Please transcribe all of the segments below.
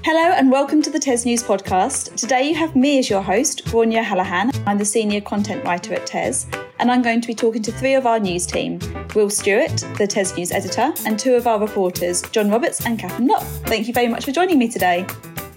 Hello and welcome to the TES News podcast. Today you have me as your host, Gráinne Hallahan. I'm the Senior Content Writer at TES, and I'm going to be talking to three of our news team, Will Stewart, the TES News Editor, and two of our reporters, John Roberts and Catherine Knott. Thank you very much for joining me today.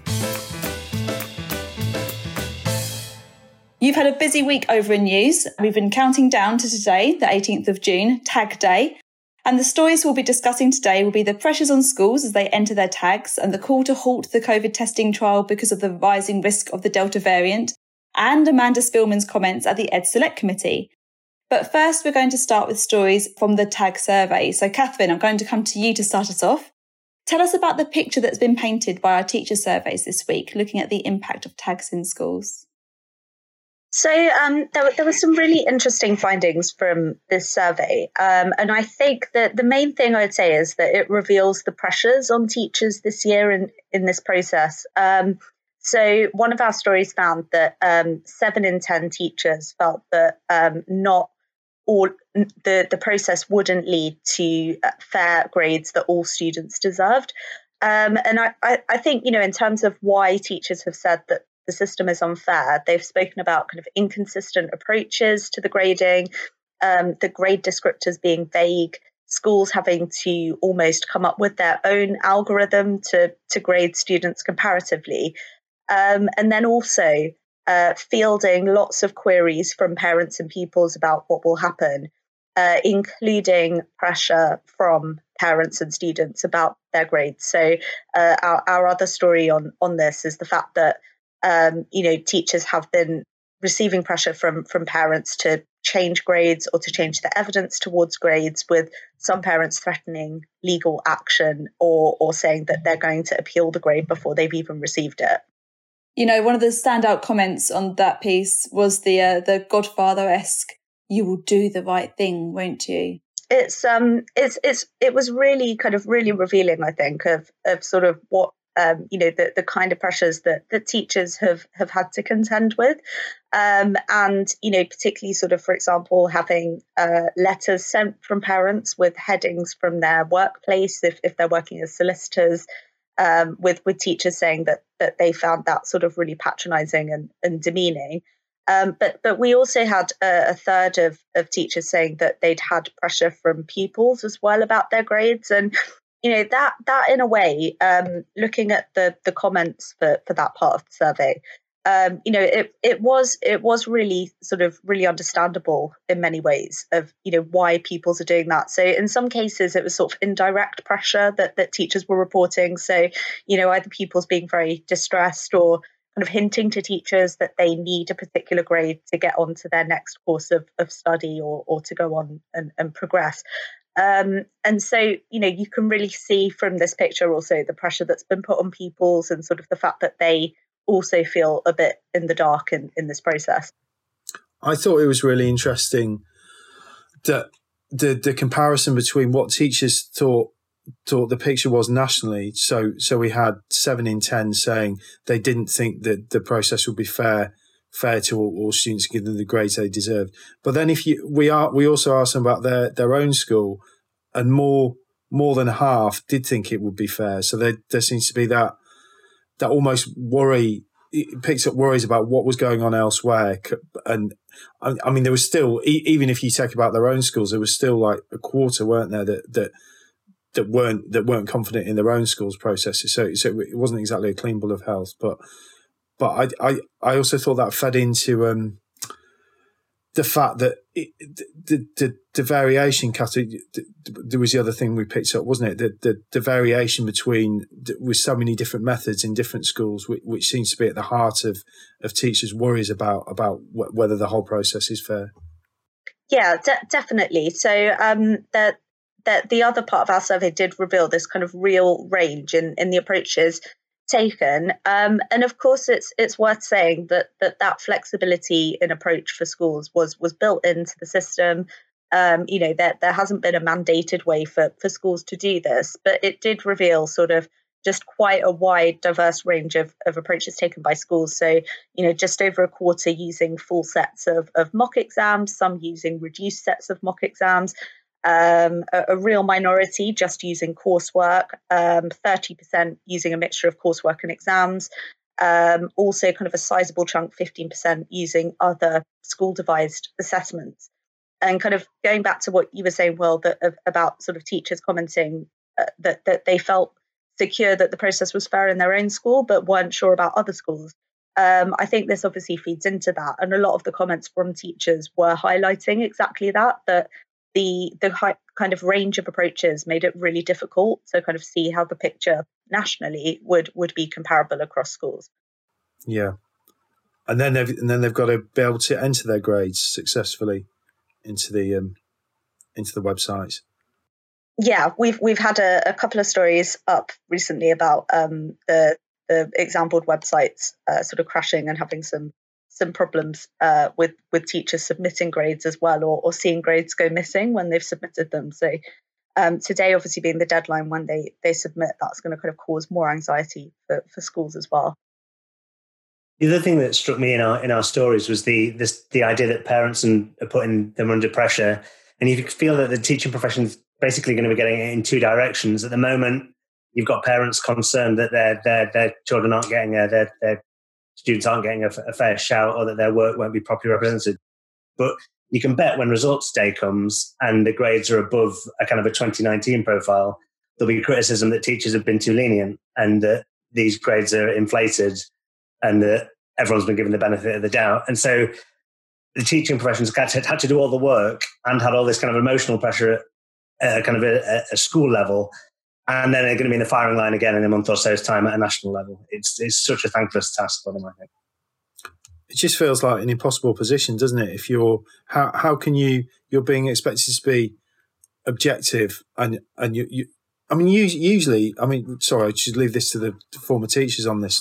You've had a busy week over in news. We've been counting down to today, the 18th of June, Tag Day. And the stories we'll be discussing today will be the pressures on schools as they enter their tags and the call to halt the COVID testing trial because of the rising risk of the Delta variant, and Amanda Spillman's comments at the Ed Select Committee. But first, we're going to start with stories from the TAG survey. So Catherine, I'm going to come to you to start us off. Tell us about the picture that's been painted by our teacher surveys this week, looking at the impact of tags in schools. So there were some really interesting findings from this survey. And I think that the main thing I would say is that it reveals the pressures on teachers this year in this process. So one of our stories found that 7 in 10 teachers felt that not all the process wouldn't lead to fair grades that all students deserved. And I think, in terms of why teachers have said that the system is unfair, they've spoken about kind of inconsistent approaches to the grading, the grade descriptors being vague, schools having to almost come up with their own algorithm to grade students comparatively, and then also fielding lots of queries from parents and pupils about what will happen, including pressure from parents and students about their grades. So our other story on this is the fact that teachers have been receiving pressure from parents to change grades or to change the evidence towards grades, with some parents threatening legal action or saying that they're going to appeal the grade before they've even received it. One of the standout comments on that piece was the Godfather-esque, "You will do the right thing, won't you?" It was really kind of really revealing, I think, of sort of what the kind of pressures that teachers have had to contend with. And, particularly sort of, for example, having letters sent from parents with headings from their workplace, if they're working as solicitors, with teachers saying that they found that sort of really patronising and demeaning. But we also had a third of teachers saying that they'd had pressure from pupils as well about their grades. And that in a way, looking at the comments for that part of the survey, it was really sort of really understandable in many ways of why pupils are doing that. So in some cases it was sort of indirect pressure that teachers were reporting. So either pupils being very distressed or kind of hinting to teachers that they need a particular grade to get on to their next course of study or to go on and progress. And so, you can really see from this picture also the pressure that's been put on pupils and sort of the fact that they also feel a bit in the dark in this process. I thought it was really interesting that the comparison between what teachers thought the picture was nationally. So we had 7 in 10 saying they didn't think that the process would be fair to all students, give them the grades they deserved. But then we also asked them about their own school, and more than half did think it would be fair. So there seems to be that almost worry. It picks up worries about what was going on elsewhere. And I mean, there was still, even if you take about their own schools, there was still like a quarter, weren't there, that weren't confident in their own schools' processes. So it wasn't exactly a clean bill of health, but I also thought that fed into the fact that the variation, there was the other thing we picked up, wasn't it? The variation between, with so many different methods in different schools, which seems to be at the heart of teachers' worries about whether the whole process is fair. Yeah, definitely. So the other part of our survey did reveal this kind of real range in the approaches taken. And of course, it's worth saying that flexibility in approach for schools was built into the system. There hasn't been a mandated way for schools to do this, but it did reveal sort of just quite a wide, diverse range of approaches taken by schools. So, just over a quarter using full sets of mock exams, some using reduced sets of mock exams, a real minority just using coursework, 30% using a mixture of coursework and exams, also kind of a sizable chunk, 15%, using other school-devised assessments. And kind of going back to what you were saying, Will, about sort of teachers commenting that they felt secure that the process was fair in their own school, but weren't sure about other schools. I think this obviously feeds into that. And a lot of the comments from teachers were highlighting exactly that the high kind of range of approaches made it really difficult to kind of see how the picture nationally would be comparable across schools. Yeah. And then they've got to be able to enter their grades successfully into the websites. Yeah, we've had a couple of stories up recently about the exam board websites sort of crashing and having some problems with teachers submitting grades as well, or seeing grades go missing when they've submitted them. So today, obviously being the deadline when they submit, that's going to kind of cause more anxiety for schools as well. The other thing that struck me in our stories was the idea that parents are putting them under pressure, and you feel that the teaching profession is basically going to be getting it in two directions. At the moment, you've got parents concerned that their children aren't getting their students aren't getting a fair shout, or that their work won't be properly represented. But you can bet when results day comes and the grades are above a kind of a 2019 profile, there'll be criticism that teachers have been too lenient and that these grades are inflated and that everyone's been given the benefit of the doubt. And so the teaching professions had to do all the work and had all this kind of emotional pressure at kind of a school level. And then they're going to be in the firing line again in a month or so's time at a national level. It's such a thankless task for them, I think. It just feels like an impossible position, doesn't it? If you're, how can you're being expected to be objective and you I mean, usually, I mean, sorry, I should leave this to the former teachers on this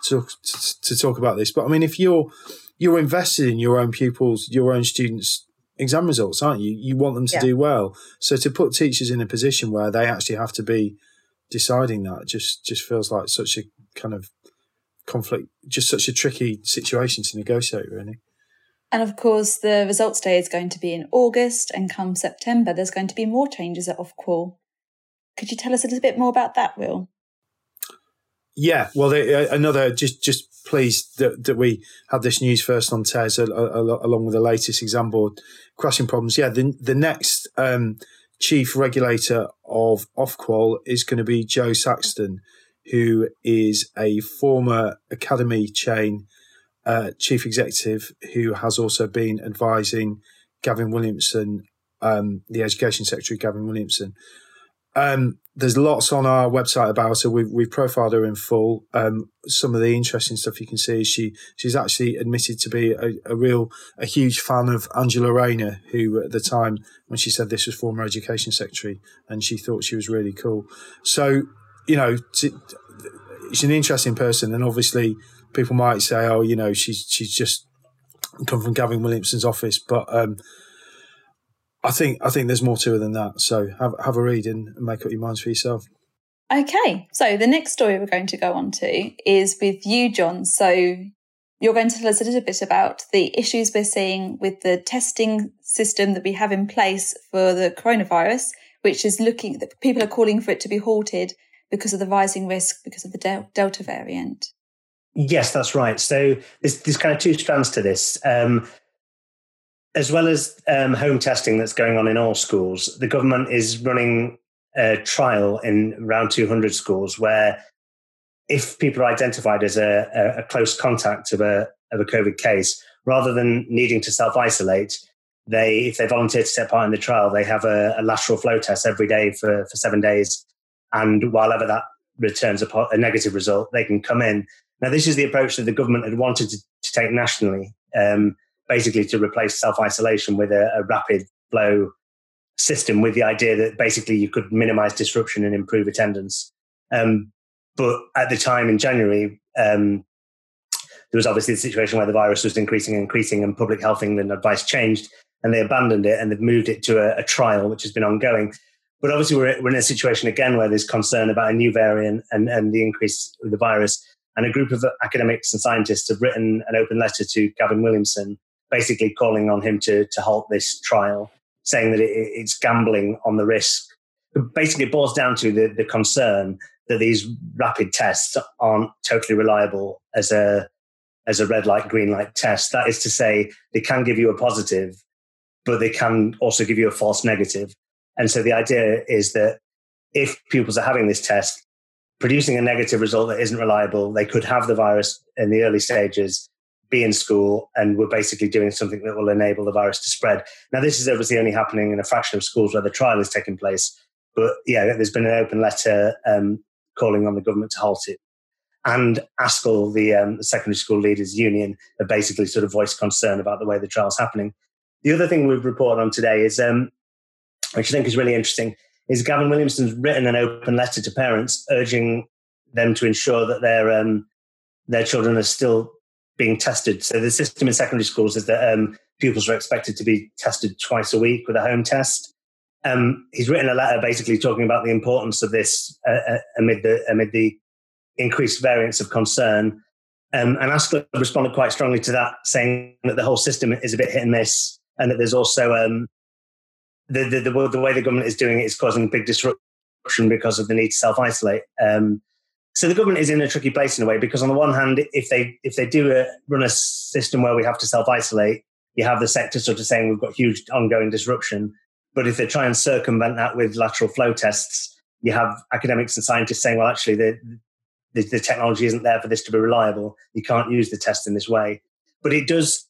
to talk about this. But I mean, if you're invested in your own pupils, your own students' exam results, aren't you? You want them to do well. So to put teachers in a position where they actually have to be deciding that just feels like such a kind of conflict, just such a tricky situation to negotiate, really. And of course, the results day is going to be in August, and come September, there's going to be more changes at Ofqual. Could you tell us a little bit more about that, Will? Yeah, well, another just pleased that we had this news first on TES along with the latest exam board crashing problems. Yeah, the next chief regulator of Ofqual is going to be Joe Saxton, who is a former academy chain chief executive who has also been advising Gavin Williamson, the Education Secretary, Gavin Williamson. There's lots on our website about her. We've profiled her in full. Some of the interesting stuff you can see is she's actually admitted to be a huge fan of Angela Rayner, who at the time when she said this was former Education Secretary, and she thought she was really cool. So, you know, she's an interesting person, and obviously people might say, oh, you know, she's just come from Gavin Williamson's office, but I think there's more to it than that. So have a read and make up your minds for yourself. Okay, so the next story we're going to go on to is with you, John. So you're going to tell us a little bit about the issues we're seeing with the testing system that we have in place for the coronavirus, which is that people are calling for it to be halted because of the rising risk because of the Delta variant. Yes, that's right. So there's kind of two strands to this. As well as home testing that's going on in all schools, the government is running a trial in around 200 schools where if people are identified as a close contact of a COVID case, rather than needing to self-isolate, if they volunteer to take part in the trial, they have a lateral flow test every day for 7 days. And while ever that returns a negative result, they can come in. Now, this is the approach that the government had wanted to take nationally, basically to replace self-isolation with a rapid flow system, with the idea that basically you could minimize disruption and improve attendance. But at the time in January, there was obviously the situation where the virus was increasing and Public Health England advice changed and they abandoned it and they've moved it to a trial, which has been ongoing. But obviously we're in a situation again where there's concern about a new variant and the increase of the virus. And a group of academics and scientists have written an open letter to Gavin Williamson, basically calling on him to halt this trial. saying that it's gambling on the risk. It basically boils down to the concern that these rapid tests aren't totally reliable as a red light, green light test. That is to say, they can give you a positive, but they can also give you a false negative. And so the idea is that if pupils are having this test, producing a negative result that isn't reliable, they could have the virus in the early stages, be in school, and we're basically doing something that will enable the virus to spread. Now, this is obviously only happening in a fraction of schools where the trial is taking place. But yeah, there's been an open letter calling on the government to halt it. And ASCL, the Secondary School Leaders Union, have basically sort of voiced concern about the way the trial's happening. The other thing we've reported on today is, which I think is really interesting, is Gavin Williamson's written an open letter to parents urging them to ensure that their children are still being tested. So the system in secondary schools is that pupils are expected to be tested twice a week with a home test. He's written a letter basically talking about the importance of this amid the increased variants of concern. And ASCL responded quite strongly to that, saying that the whole system is a bit hit and miss, and that there's also the way the government is doing it is causing big disruption because of the need to self-isolate. So the government is in a tricky place in a way, because on the one hand, if they do run a system where we have to self-isolate, you have the sector sort of saying we've got huge ongoing disruption. But if they try and circumvent that with lateral flow tests, you have academics and scientists saying, well, actually, the technology isn't there for this to be reliable. You can't use the test in this way. But it does.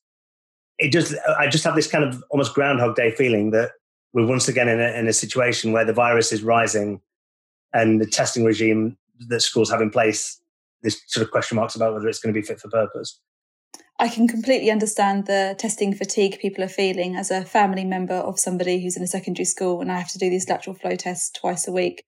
I just have this kind of almost Groundhog Day feeling that we're once again in a situation where the virus is rising, and the testing regime that schools have in place, there's sort of question marks about whether it's going to be fit for purpose. I can completely understand the testing fatigue people are feeling as a family member of somebody who's in a secondary school, and I have to do these lateral flow tests twice a week.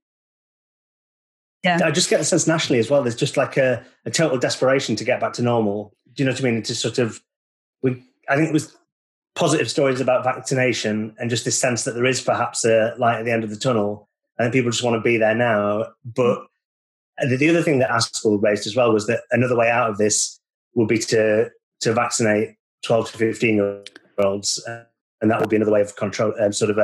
Yeah, I just get the sense nationally as well, there's just like a total desperation to get back to normal. Do you know what I mean? It's just sort of, I think it was positive stories about vaccination and just this sense that there is perhaps a light at the end of the tunnel, and people just want to be there now. But the other thing that ASCL raised as well was that another way out of this would be to vaccinate 12 to 15-year-olds, and that would be another way of control,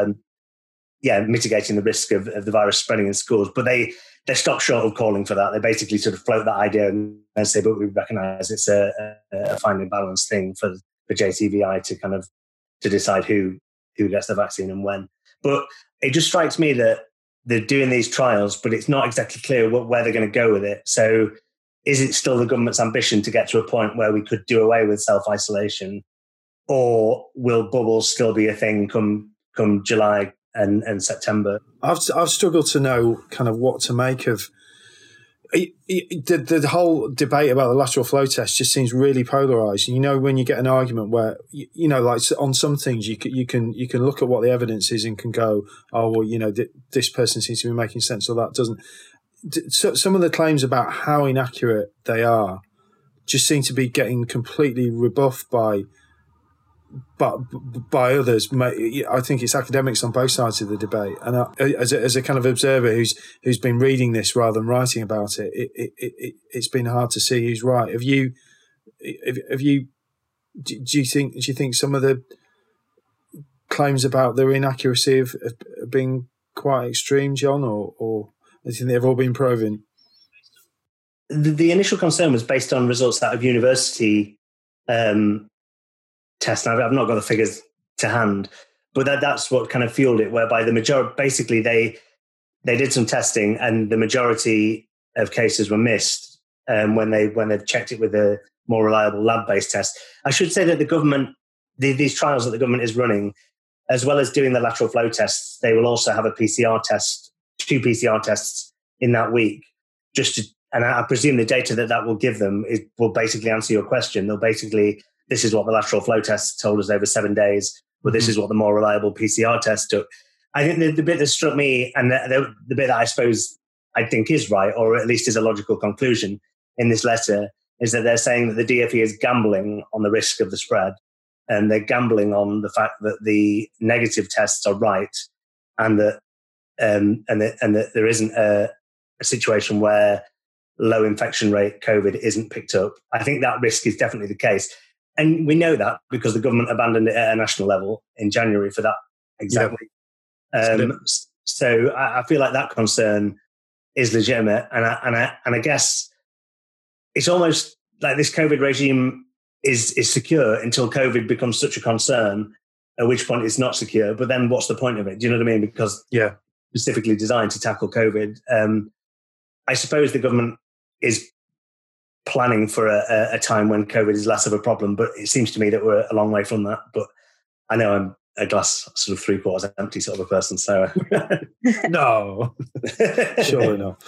mitigating the risk of the virus spreading in schools. But they stop short of calling for that. They basically sort of float that idea and say, but we recognise it's a fine and balanced thing for JTVI to decide who gets the vaccine and when. But it just strikes me that they're doing these trials, but it's not exactly clear where they're going to go with it. So is it still the government's ambition to get to a point where we could do away with self-isolation, or will bubbles still be a thing come July and September? I've struggled to know kind of what to make of the whole debate about the lateral flow test. Just seems really polarized. You know, when you get an argument where like on some things you can look at what the evidence is and can go, oh well, this person seems to be making sense, or that doesn't. So some of the claims about how inaccurate they are just seem to be getting completely rebuffed by others. I think it's academics on both sides of the debate, and as a kind of observer who's been reading this rather than writing about it, it's been hard to see who's right. Do you think some of the claims about their inaccuracy have been quite extreme, John, or do you think they've all been proven? The initial concern was based on results out of university tests. I've not got the figures to hand, but that's what kind of fueled it, whereby the majority, basically they did some testing and the majority of cases were missed when they've checked it with a more reliable lab-based test. I should say that the government, these trials that the government is running, as well as doing the lateral flow tests, they will also have a PCR test, 2 PCR tests in that week, and I presume the data that will give them will basically answer your question. They'll basically, this is what the lateral flow test told us over 7 days, but this is what the more reliable PCR test took. I think the bit that struck me, and the bit that I suppose I think is right, or at least is a logical conclusion in this letter, is that they're saying that the DfE is gambling on the risk of the spread, and they're gambling on the fact that the negative tests are right, and that there isn't a situation where low infection rate COVID isn't picked up. I think that risk is definitely the case. And we know that because the government abandoned it at a national level in January for that Exactly. So I feel like that concern is legitimate, and I guess it's almost like this COVID regime is secure until COVID becomes such a concern, at which point it's not secure. But then what's the point of it? Do you know what I mean? Because specifically designed to tackle COVID. I suppose the government is planning for a time when COVID is less of a problem, but it seems to me that we're a long way from that. But I know I'm a glass sort of 3/4 empty sort of a person, so no, surely not.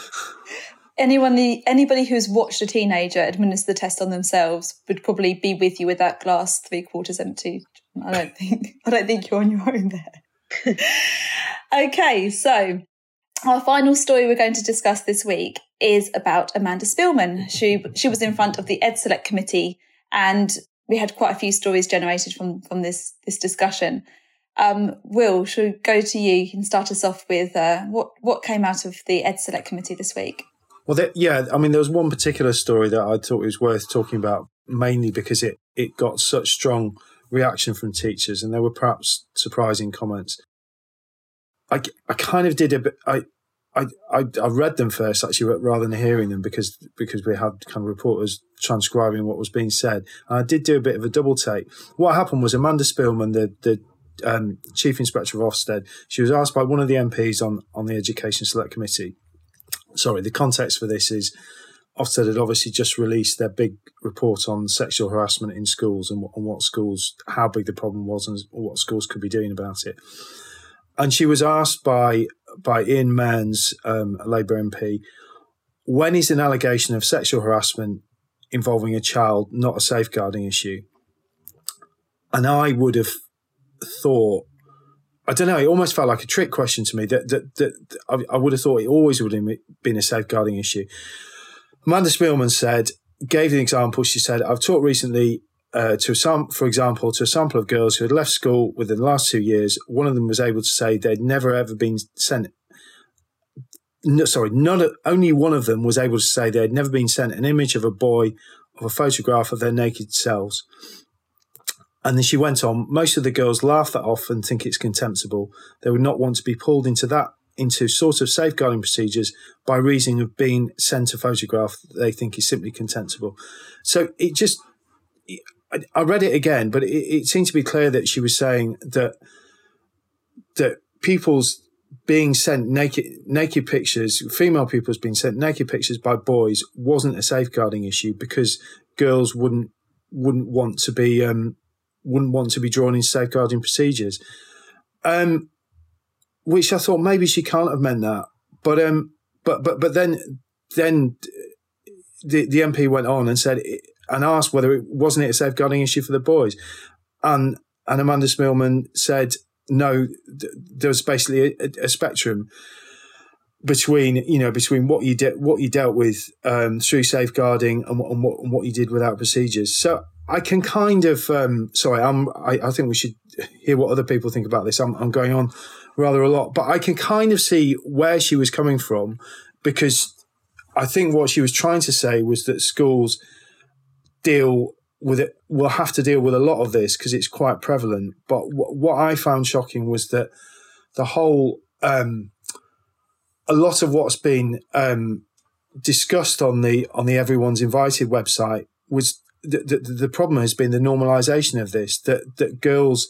Anybody who's watched a teenager administer the test on themselves would probably be with you with that glass 3/4 empty. I don't think you're on your own there. Okay, so our final story we're going to discuss this week is about Amanda Spillman. She was in front of the Ed Select Committee, and we had quite a few stories generated from this discussion. Will, should we go to you? You can start us off with what came out of the Ed Select Committee this week. Well, there was one particular story that I thought was worth talking about, mainly because it got such strong reaction from teachers, and there were perhaps surprising comments. I kind of did a bit. I read them first, actually, rather than hearing them, because we had kind of reporters transcribing what was being said. And I did do a bit of a double take. What happened was Amanda Spillman, the Chief Inspector of Ofsted, she was asked by one of the MPs on the Education Select Committee. Sorry, the context for this is Ofsted had obviously just released their big report on sexual harassment in schools and what schools, how big the problem was and what schools could be doing about it. And she was asked by Ian Mearns, a Labour MP, when is an allegation of sexual harassment involving a child not a safeguarding issue? And I would have thought, I don't know, it almost felt like a trick question to me, that I would have thought it always would have been a safeguarding issue. Amanda Spillman gave the example. She said, I've talked recently for example, to a sample of girls who had left school within the last 2 years. One of them was able to say they'd never ever been sent. Only one of them was able to say they had never been sent an image of a boy, of a photograph of their naked selves. And then she went on, most of the girls laugh that off and think it's contemptible. They would not want to be pulled into sort of safeguarding procedures by reason of being sent a photograph that they think is simply contemptible. So it just, I read it again, but it seemed to be clear that she was saying that pupils being sent naked pictures, female pupils being sent naked pictures by boys wasn't a safeguarding issue because girls wouldn't want to be drawn in safeguarding procedures. Which I thought maybe she can't have meant that, but then the MP went on and said and asked whether it wasn't a safeguarding issue for the boys, and Amanda Spillman said no. There was basically a spectrum between what you dealt with through safeguarding and what you did without procedures. So I can kind of I think we should hear what other people think about this. I'm going on rather a lot, but I can kind of see where she was coming from, because I think what she was trying to say was that schools will have to deal with a lot of this because it's quite prevalent. But what I found shocking was that the whole a lot of what's been discussed on the Everyone's Invited website was the problem has been the normalisation of this, that girls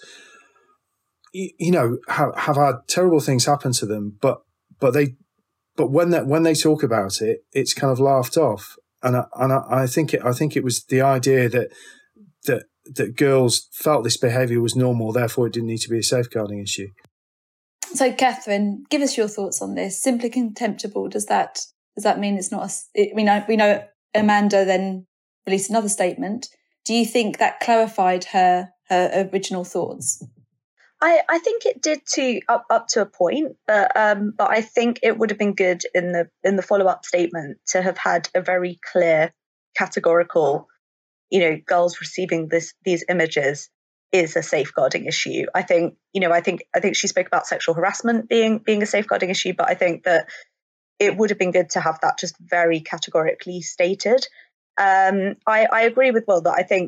have had terrible things happen to them, but when they talk about it, it's kind of laughed off. And I think it was the idea that girls felt this behaviour was normal, therefore it didn't need to be a safeguarding issue. So, Catherine, give us your thoughts on this. Simply contemptible. Does that mean it's not? We know Amanda then released another statement. Do you think that clarified her original thoughts? I think it did up to a point, but I think it would have been good in the follow-up statement to have had a very clear, categorical, girls receiving these images is a safeguarding issue. I think she spoke about sexual harassment being a safeguarding issue, but I think that it would have been good to have that just very categorically stated. I agree with Will that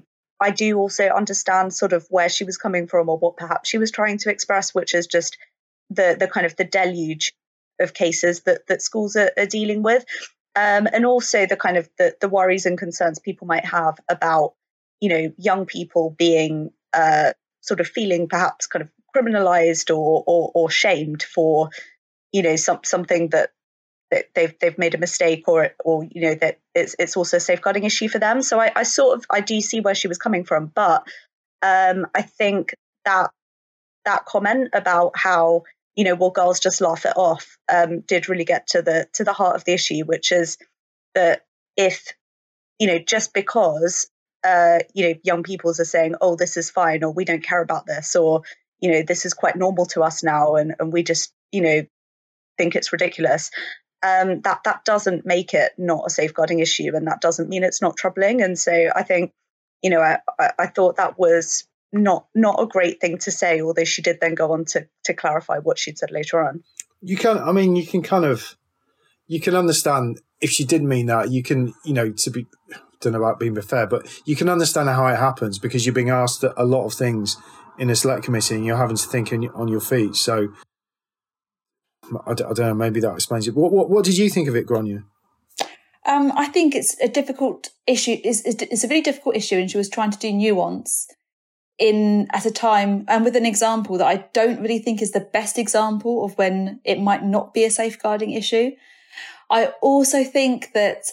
I do also understand sort of where she was coming from, or what perhaps she was trying to express, which is just the kind of the deluge of cases that schools are dealing with. And also the kind of the worries and concerns people might have about, young people being sort of feeling perhaps kind of criminalized or shamed for, something that they've made a mistake or that it's also a safeguarding issue for them. So I do see where she was coming from, but I think that comment about how will girls just laugh it off did really get to the heart of the issue, which is that if just because young people are saying, oh, this is fine, or we don't care about this, or this is quite normal to us now, and we just think it's ridiculous. That doesn't make it not a safeguarding issue, and that doesn't mean it's not troubling. And so I think, I thought that was not a great thing to say, although she did then go on to clarify what she'd said later on. You can understand if she did mean that. You can, don't know about being fair, but you can understand how it happens because you're being asked a lot of things in a select committee and you're having to think on your feet. So I don't know, maybe that explains it. What did you think of it, Gráinne? I think it's a difficult issue. It's a really difficult issue, and she was trying to do nuance at a time and with an example that I don't really think is the best example of when it might not be a safeguarding issue. I also think that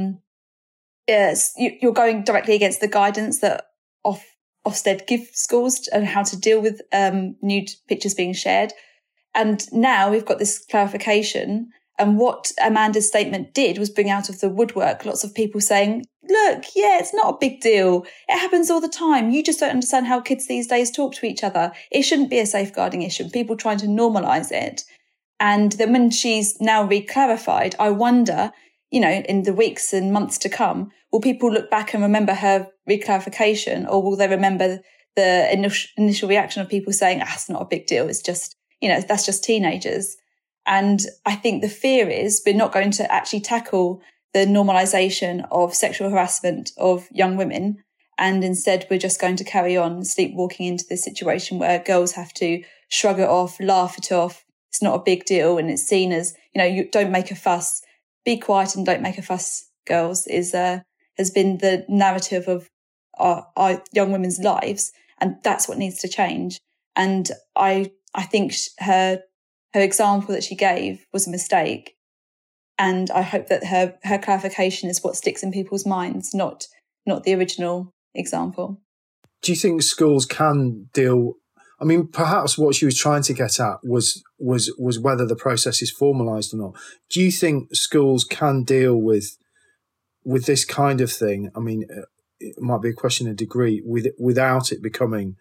you're going directly against the guidance that Ofsted give schools and how to deal with nude pictures being shared. And now we've got this clarification. And what Amanda's statement did was bring out of the woodwork lots of people saying, look, yeah, it's not a big deal. It happens all the time. You just don't understand how kids these days talk to each other. It shouldn't be a safeguarding issue. People trying to normalise it. And then when she's now re-clarified, I wonder, in the weeks and months to come, will people look back and remember her re-clarification, or will they remember the initial reaction of people saying, it's not a big deal. It's just, that's just teenagers. And I think the fear is we're not going to actually tackle the normalisation of sexual harassment of young women. And instead, we're just going to carry on sleepwalking into this situation where girls have to shrug it off, laugh it off. It's not a big deal. And it's seen as, you don't make a fuss, be quiet and don't make a fuss, girls, has been the narrative of our young women's lives. And that's what needs to change. And I think her example that she gave was a mistake. And I hope that her clarification is what sticks in people's minds, not the original example. Do you think schools can deal? I mean, perhaps what she was trying to get at was whether the process is formalised or not. Do you think schools can deal with this kind of thing? I mean, it might be a question of degree without it becoming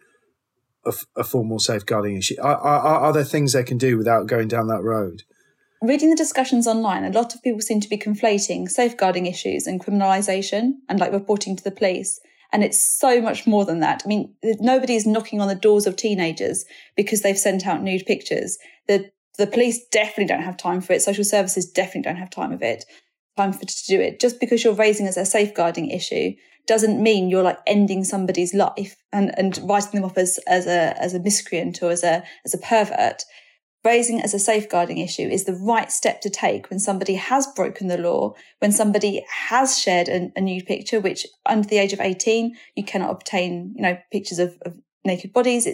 a formal safeguarding issue. Are there things they can do without going down that road? Reading the discussions online, a lot of people seem to be conflating safeguarding issues and criminalisation and reporting to the police. And it's so much more than that. I mean, nobody's knocking on the doors of teenagers because they've sent out nude pictures. The police definitely don't have time for it. Social services definitely don't have time to do it. Just because you're raising as a safeguarding issue doesn't mean you're ending somebody's life and writing them off as a miscreant or as a pervert. Raising it as a safeguarding issue is the right step to take when somebody has broken the law, when somebody has shared a nude picture, which under the age of 18, you cannot obtain, pictures of naked bodies.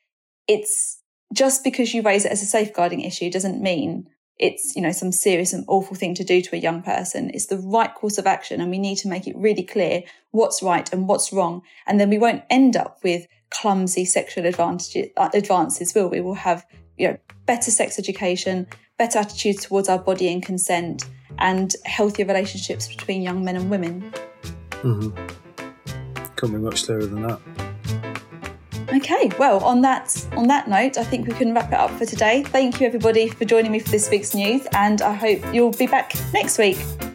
It's just because you raise it as a safeguarding issue doesn't mean it's, some serious and awful thing to do to a young person. It's the right course of action, and we need to make it really clear what's right and what's wrong. And then we won't end up with clumsy sexual advances, will we? We'll have, better sex education, better attitudes towards our body and consent, and healthier relationships between young men and women. Mm-hmm. Can't be much clearer than that. Okay, well, on that note, I think we can wrap it up for today. Thank you, everybody, for joining me for this week's news, and I hope you'll be back next week.